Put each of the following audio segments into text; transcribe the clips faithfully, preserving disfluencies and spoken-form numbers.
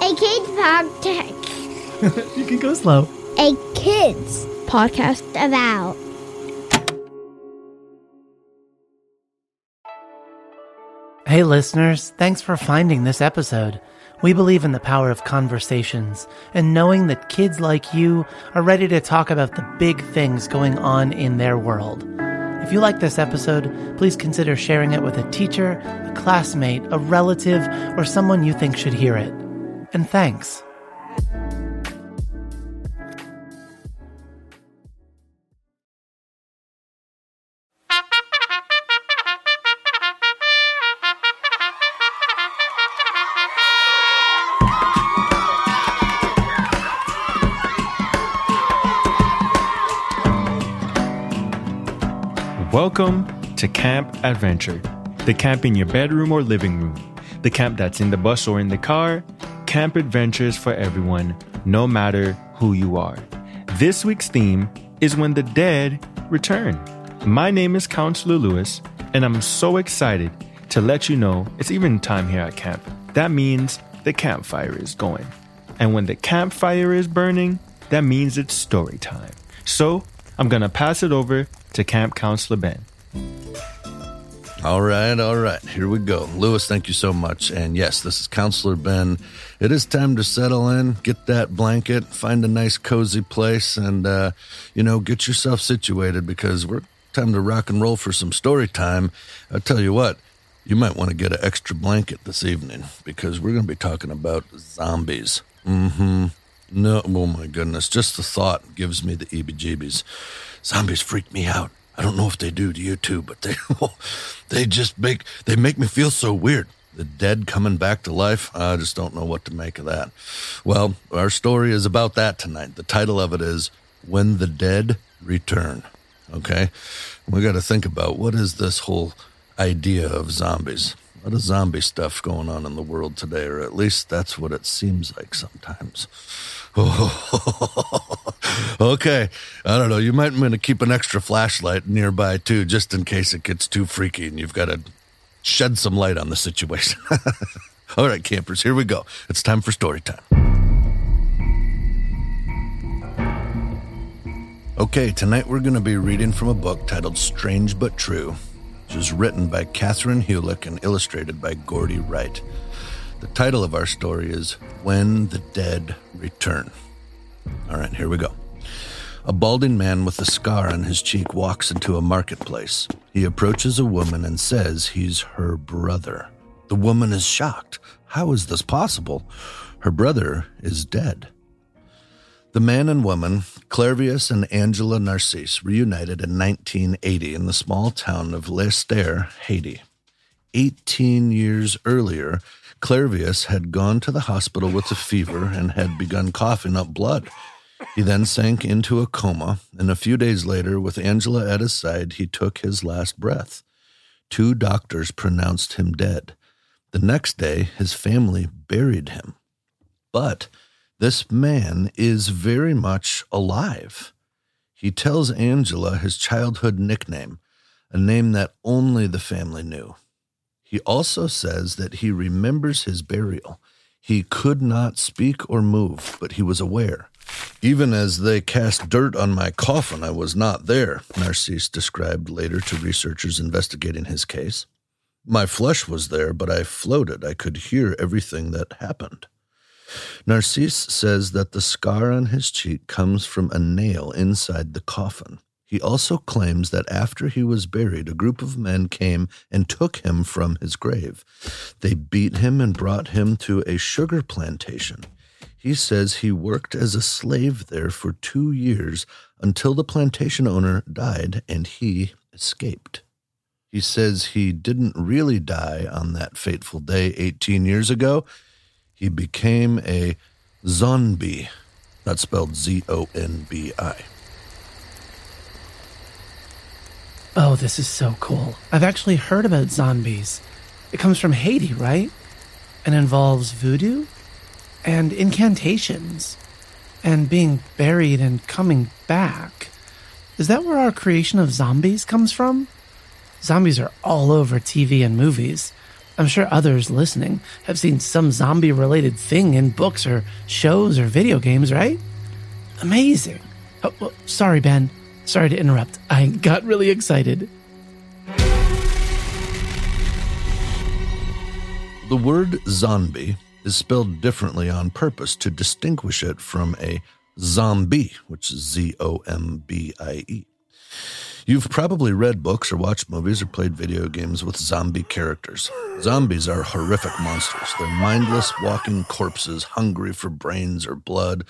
A kids podcast. You can go slow. A kids podcast about. Hey listeners, thanks for finding this episode. We believe in the power of conversations and knowing that kids like you are ready to talk about the big things going on in their world. If you like this episode, please consider sharing it with a teacher, a classmate, a relative, or someone you think should hear it. And thanks. Welcome to Camp Adventure, the camp in your bedroom or living room, the camp that's in the bus or in the car. Camp adventures for everyone, no matter who you are. This week's theme is when the dead return. My name is Counselor Lewis, and I'm so excited to let you know it's even time here at camp. That means the campfire is going. And when the campfire is burning, that means it's story time. So I'm going to pass it over to Camp Counselor Ben. All right, all right. Here we go. Lewis, thank you so much. And yes, this is Counselor Ben. It is time to settle in, get that blanket, find a nice cozy place, and, uh, you know, get yourself situated because we're time to rock and roll for some story time. I'll tell you what, you might want to get an extra blanket this evening because we're going to be talking about zombies. Mm-hmm. No, oh my goodness, just the thought gives me the heebie-jeebies. Zombies freak me out. I don't know if they do to you too, but they they just make they make me feel so weird. The dead coming back to life, I just don't know what to make of that. Well, our story is about that tonight. The title of it is When the Dead Return. Okay? We got to think about what is this whole idea of zombies. A lot of zombie stuff going on in the world today, or at least that's what it seems like sometimes. Oh, okay. I don't know. You might want to keep an extra flashlight nearby, too, just in case it gets too freaky and you've got to shed some light on the situation. All right, campers, here we go. It's time for story time. Okay, tonight we're going to be reading from a book titled Strange But True, which is written by Catherine Hulick and illustrated by Gordy Wright. The title of our story is When the Dead Return. All right, here we go. A balding man with a scar on his cheek walks into a marketplace. He approaches a woman and says he's her brother. The woman is shocked. How is this possible? Her brother is dead. The man and woman, Clervius and Angela Narcisse, reunited in nineteen eighty in the small town of Leicester, Haiti. Eighteen years earlier, Clervius had gone to the hospital with a fever and had begun coughing up blood. He then sank into a coma, and a few days later, with Angela at his side, he took his last breath. Two doctors pronounced him dead. The next day, his family buried him. But this man is very much alive. He tells Angela his childhood nickname, a name that only the family knew. He also says that he remembers his burial. He could not speak or move, but he was aware. Even as they cast dirt on my coffin, I was not there, Narcisse described later to researchers investigating his case. My flesh was there, but I floated. I could hear everything that happened. Narcisse says that the scar on his cheek comes from a nail inside the coffin. He also claims that after he was buried, a group of men came and took him from his grave. They beat him and brought him to a sugar plantation. He says he worked as a slave there for two years until the plantation owner died and he escaped. He says he didn't really die on that fateful day eighteen years ago. He became a zombie. That's spelled Z O N B I. Oh, this is so cool. I've actually heard about zombies. It comes from Haiti, right? And involves voodoo and incantations and being buried and coming back. Is that where our creation of zombies comes from? Zombies are all over T V and movies. I'm sure others listening have seen some zombie-related thing in books or shows or video games, right? Amazing. Oh, well, sorry, Ben. Sorry to interrupt. I got really excited. The word zombie is spelled differently on purpose to distinguish it from a zombie, which is Z O M B I E. You've probably read books or watched movies or played video games with zombie characters. Zombies are horrific monsters. They're mindless, walking corpses, hungry for brains or blood.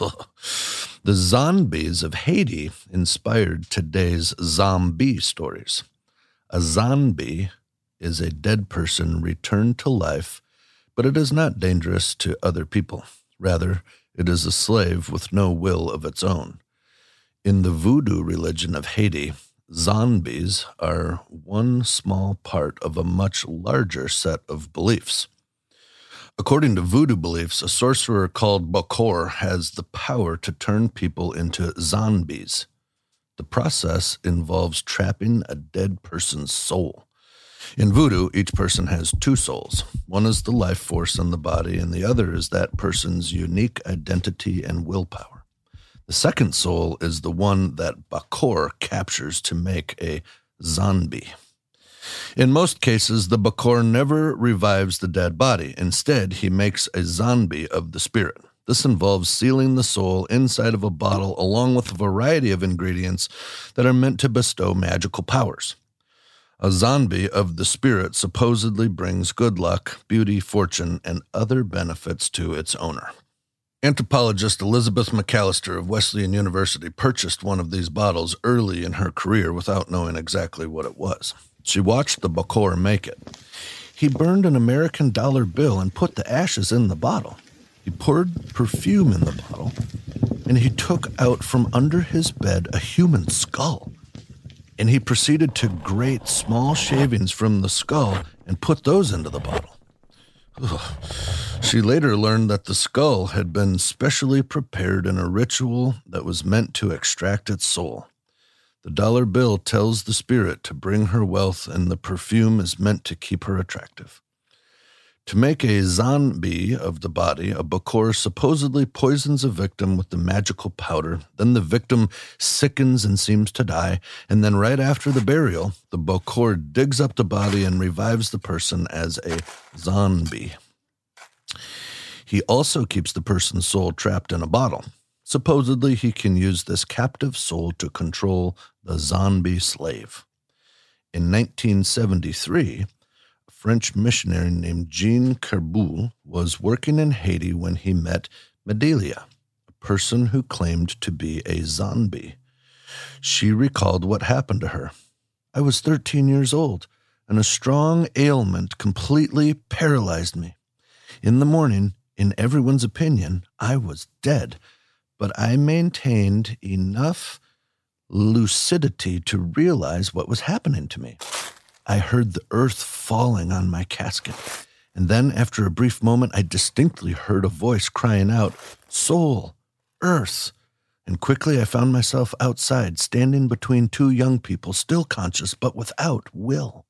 The zombies of Haiti inspired today's zombie stories. A zombie is a dead person returned to life, but it is not dangerous to other people. Rather, it is a slave with no will of its own. In the voodoo religion of Haiti, zombies are one small part of a much larger set of beliefs. According to voodoo beliefs, a sorcerer called Bokor has the power to turn people into zombies. The process involves trapping a dead person's soul. In voodoo, each person has two souls. One is the life force in the body, and the other is that person's unique identity and willpower. The second soul is the one that Bokor captures to make a zombie. In most cases, the Bokor never revives the dead body. Instead, he makes a zombie of the spirit. This involves sealing the soul inside of a bottle along with a variety of ingredients that are meant to bestow magical powers. A zombie of the spirit supposedly brings good luck, beauty, fortune, and other benefits to its owner. Anthropologist Elizabeth McAllister of Wesleyan University purchased one of these bottles early in her career without knowing exactly what it was. She watched the Bokor make it. He burned an American dollar bill and put the ashes in the bottle. He poured perfume in the bottle, and he took out from under his bed a human skull. And he proceeded to grate small shavings from the skull and put those into the bottle. Ugh. She later learned that the skull had been specially prepared in a ritual that was meant to extract its soul. The dollar bill tells the spirit to bring her wealth, and the perfume is meant to keep her attractive. To make a zombie of the body, a Bokor supposedly poisons a victim with the magical powder. Then the victim sickens and seems to die. And then right after the burial, the Bokor digs up the body and revives the person as a zombie. He also keeps the person's soul trapped in a bottle. Supposedly, he can use this captive soul to control the zombie slave. In nineteen seventy-three, French missionary named Jean Kerboul was working in Haiti when he met Medelia, a person who claimed to be a zombie. She recalled what happened to her. I was thirteen years old, and a strong ailment completely paralyzed me. In the morning, in everyone's opinion, I was dead, but I maintained enough lucidity to realize what was happening to me. I heard the earth falling on my casket, and then after a brief moment, I distinctly heard a voice crying out, "Soul, earth," and quickly I found myself outside, standing between two young people, still conscious, but without will.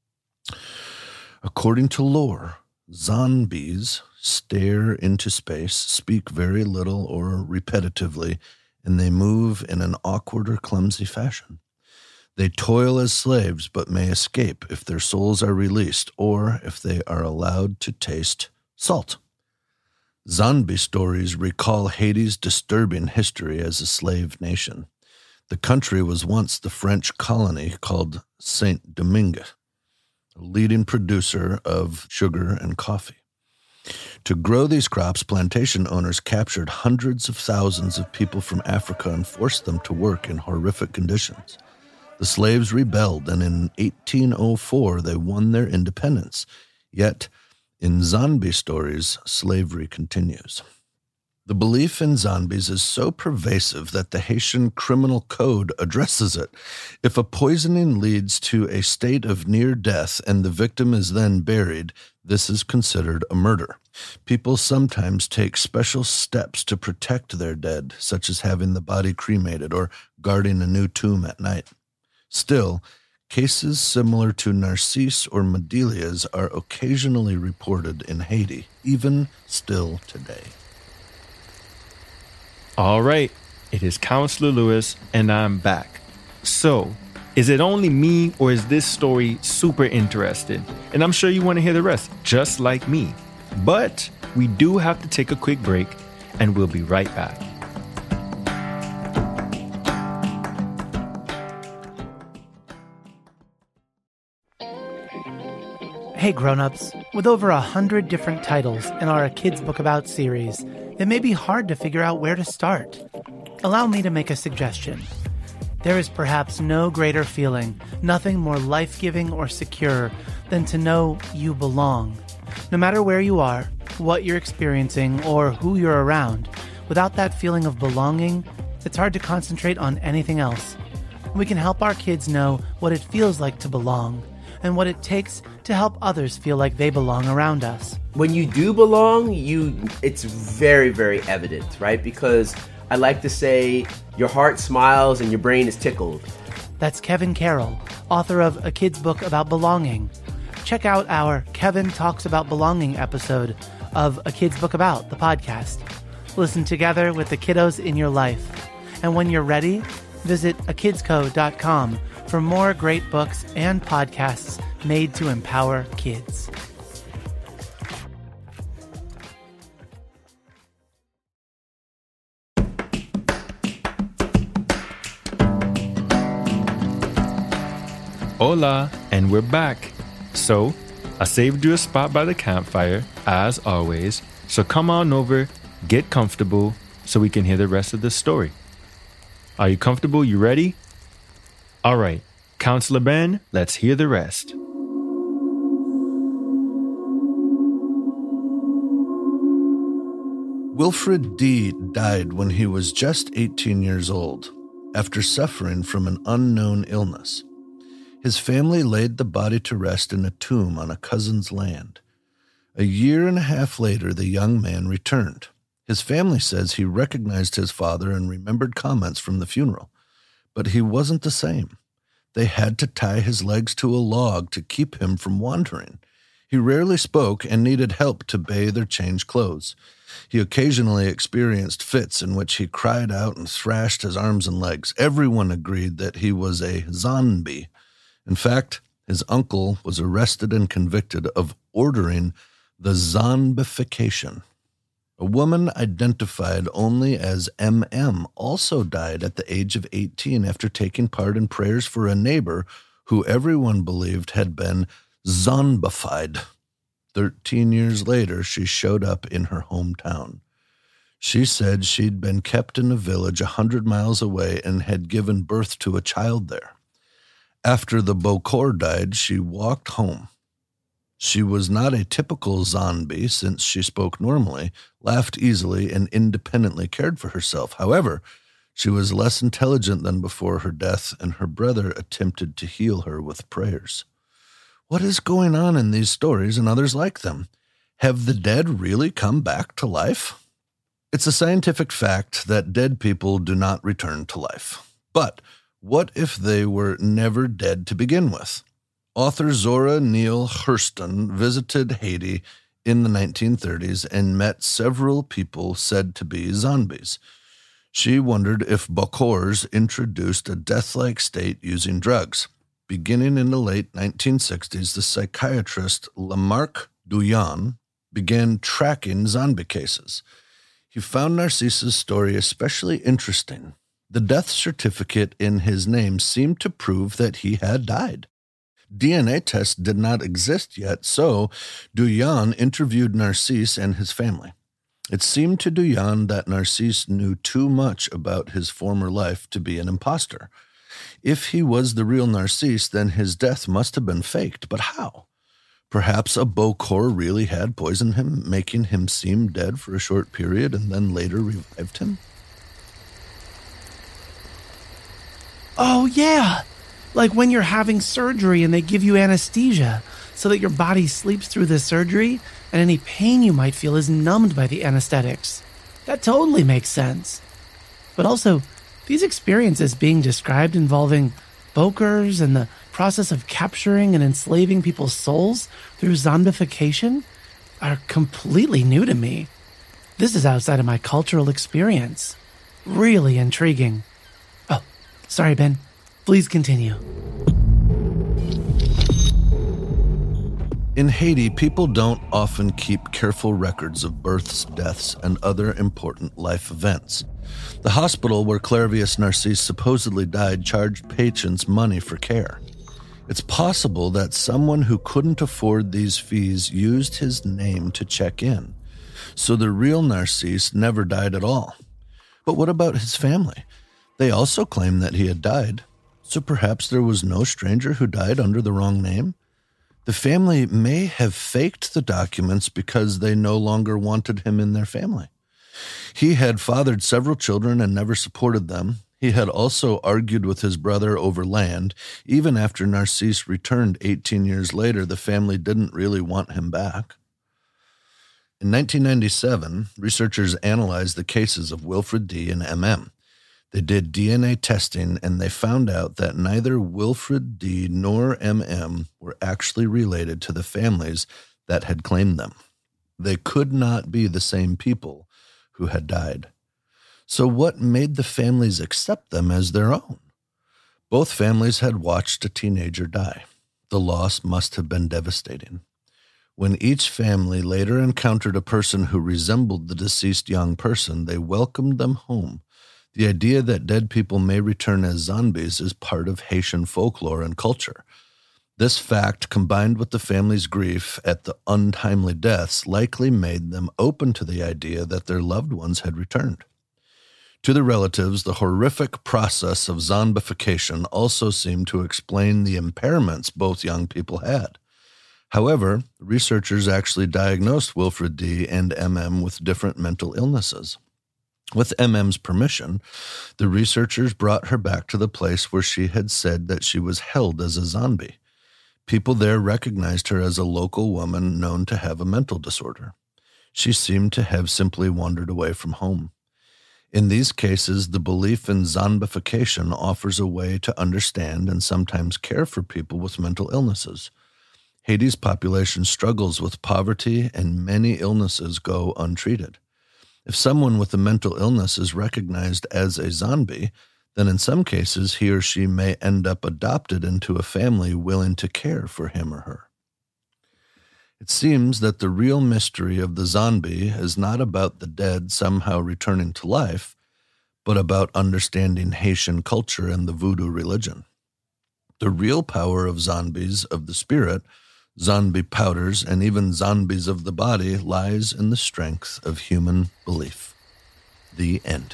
According to lore, zombies stare into space, speak very little or repetitively, and they move in an awkward or clumsy fashion. They toil as slaves, but may escape if their souls are released or if they are allowed to taste salt. Zombie stories recall Haiti's disturbing history as a slave nation. The country was once the French colony called Saint-Domingue, a leading producer of sugar and coffee. To grow these crops, plantation owners captured hundreds of thousands of people from Africa and forced them to work in horrific conditions. The slaves rebelled, and in eighteen oh four they won their independence. Yet, in zombie stories, slavery continues. The belief in zombies is so pervasive that the Haitian Criminal Code addresses it. If a poisoning leads to a state of near death and the victim is then buried, this is considered a murder. People sometimes take special steps to protect their dead, such as having the body cremated or guarding a new tomb at night. Still, Cases similar to Narcisse or Medelia's are occasionally reported in Haiti, even still today. All right, it is Counselor Lewis, and I'm back. So, is it only me, or is this story super interesting? And I'm sure you want to hear the rest, just like me. But we do have to take a quick break, and we'll be right back. Hey grown-ups, with over a hundred different titles in our A Kid's Book About series, it may be hard to figure out where to start. Allow me to make a suggestion. There is perhaps no greater feeling, nothing more life-giving or secure than to know you belong. No matter where you are, what you're experiencing, or who you're around, without that feeling of belonging, it's hard to concentrate on anything else. We can help our kids know what it feels like to belong, and what it takes to help others feel like they belong around us. When you do belong, you it's very, very evident, right? Because I like to say your heart smiles and your brain is tickled. That's Kevin Carroll, author of A Kid's Book About Belonging. Check out our Kevin Talks About Belonging episode of A Kid's Book About, the podcast. Listen together with the kiddos in your life. And when you're ready, visit a kids co dot com for more great books and podcasts made to empower kids. Hola, and we're back. So, I saved you a spot by the campfire, as always, so come on over, get comfortable, so we can hear the rest of the story. Are you comfortable? You ready? All right, Counselor Ben, let's hear the rest. Wilfred D. died when he was just eighteen years old, after suffering from an unknown illness. His family laid the body to rest in a tomb on a cousin's land. A year and a half later, the young man returned. His family says he recognized his father and remembered comments from the funeral, but he wasn't the same. They had to tie his legs to a log to keep him from wandering. He rarely spoke and needed help to bathe or change clothes. He occasionally experienced fits in which he cried out and thrashed his arms and legs. Everyone agreed that he was a zombie. In fact, his uncle was arrested and convicted of ordering the zombification. A woman identified only as M M also died at the age of eighteen after taking part in prayers for a neighbor who everyone believed had been zombified. Thirteen years later, she showed up in her hometown. She said she'd been kept in a village a hundred miles away and had given birth to a child there. After the Bokor died, she walked home. She was not a typical zombie since she spoke normally, laughed easily, and independently cared for herself. However, she was less intelligent than before her death, and her brother attempted to heal her with prayers. What is going on in these stories and others like them? Have the dead really come back to life? It's a scientific fact that dead people do not return to life. But what if they were never dead to begin with? Author Zora Neale Hurston visited Haiti in the nineteen thirties and met several people said to be zombies. She wondered if Bokors introduced a death-like state using drugs. Beginning in the late nineteen sixties, the psychiatrist Lamarck Douillon began tracking zombie cases. He found Narcisse's story especially interesting. The death certificate in his name seemed to prove that he had died. D N A tests did not exist yet, so Douillon interviewed Narcisse and his family. It seemed to Douillon that Narcisse knew too much about his former life to be an imposter. If he was the real Narcisse, then his death must have been faked. But how? Perhaps a Bokor really had poisoned him, making him seem dead for a short period and then later revived him? Oh, yeah! Like when you're having surgery and they give you anesthesia so that your body sleeps through the surgery and any pain you might feel is numbed by the anesthetics. That totally makes sense. But also, these experiences being described involving Bokors and the process of capturing and enslaving people's souls through zombification are completely new to me. This is outside of my cultural experience. Really intriguing. Oh, sorry, Ben. Please continue. In Haiti, people don't often keep careful records of births, deaths, and other important life events. The hospital where Clairvius Narcisse supposedly died charged patients money for care. It's possible that someone who couldn't afford these fees used his name to check in. So the real Narcisse never died at all. But what about his family? They also claim that he had died. So perhaps there was no stranger who died under the wrong name? The family may have faked the documents because they no longer wanted him in their family. He had fathered several children and never supported them. He had also argued with his brother over land. Even after Narcisse returned eighteen years later, the family didn't really want him back. In nineteen ninety-seven, researchers analyzed the cases of Wilfred D. and M M. They did D N A testing, and they found out that neither Wilfred D. nor M M were actually related to the families that had claimed them. They could not be the same people who had died. So what made the families accept them as their own? Both families had watched a teenager die. The loss must have been devastating. When each family later encountered a person who resembled the deceased young person, they welcomed them home. The idea that dead people may return as zombies is part of Haitian folklore and culture. This fact, combined with the family's grief at the untimely deaths, likely made them open to the idea that their loved ones had returned. To the relatives, the horrific process of zombification also seemed to explain the impairments both young people had. However, researchers actually diagnosed Wilfred D. and M M with different mental illnesses. With M M's permission, the researchers brought her back to the place where she had said that she was held as a zombie. People there recognized her as a local woman known to have a mental disorder. She seemed to have simply wandered away from home. In these cases, the belief in zombification offers a way to understand and sometimes care for people with mental illnesses. Haiti's population struggles with poverty, and many illnesses go untreated. If someone with a mental illness is recognized as a zombie, then in some cases he or she may end up adopted into a family willing to care for him or her. It seems that the real mystery of the zombie is not about the dead somehow returning to life, but about understanding Haitian culture and the voodoo religion. The real power of zombies of the spirit, zombie powders, and even zombies of the body lies in the strength of human belief. The end.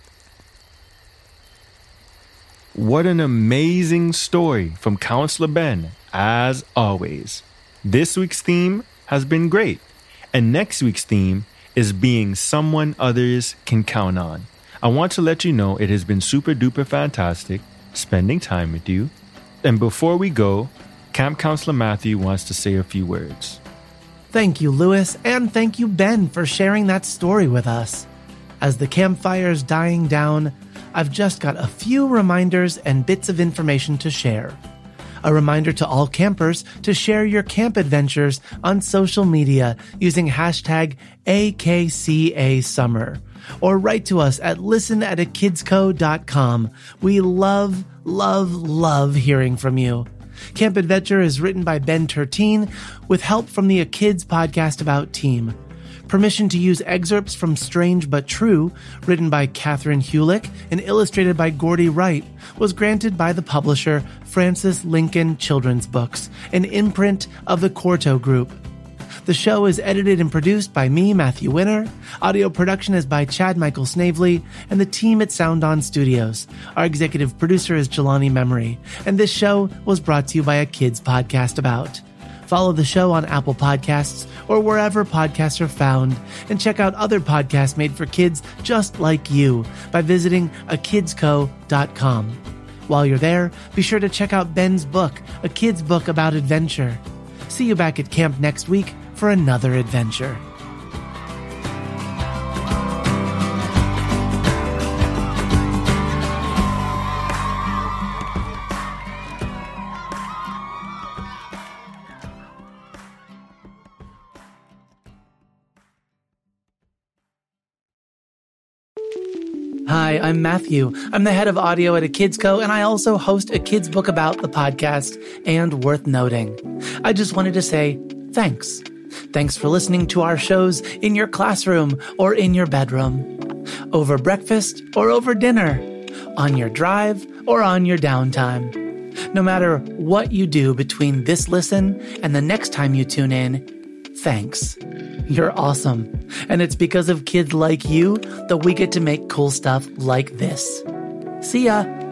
What an amazing story from Counselor Ben, as always. This week's theme has been great, and next week's theme is being someone others can count on. I want to let you know it has been super duper fantastic spending time with you. And before we go, Camp Counselor Matthew wants to say a few words. Thank you, Lewis, and thank you, Ben, for sharing that story with us. As the campfire's dying down, I've just got a few reminders and bits of information to share. A reminder to all campers to share your camp adventures on social media using hashtag A K C A Summer, or write to us at listen at a kids co dot com. We love, love, love hearing from you. Camp Adventure is written by Ben Tertine with help from the A Kids Podcast About team. Permission to use excerpts from Strange But True, written by Catherine Hulick and illustrated by Gordy Wright, was granted by the publisher Francis Lincoln Children's Books, an imprint of the Quarto Group. The show is edited and produced by me, Matthew Winner. Audio production is by Chad Michael Snavely and the team at Sound On Studios. Our executive producer is Jelani Memory, and this show was brought to you by A Kids Podcast About. Follow the show on Apple Podcasts or wherever podcasts are found, and check out other podcasts made for kids just like you by visiting a kids co dot com. While you're there, be sure to check out Ben's book, A Kid's Book About Adventure. See you back at camp next week for another adventure. Hi, I'm Matthew. I'm the head of audio at A Kids Co, and I also host a kids book about the podcast, and worth noting. I just wanted to say thanks. Thanks for listening to our shows in your classroom or in your bedroom, over breakfast or over dinner, on your drive or on your downtime. No matter what you do between this listen and the next time you tune in, thanks. You're awesome. And it's because of kids like you that we get to make cool stuff like this. See ya.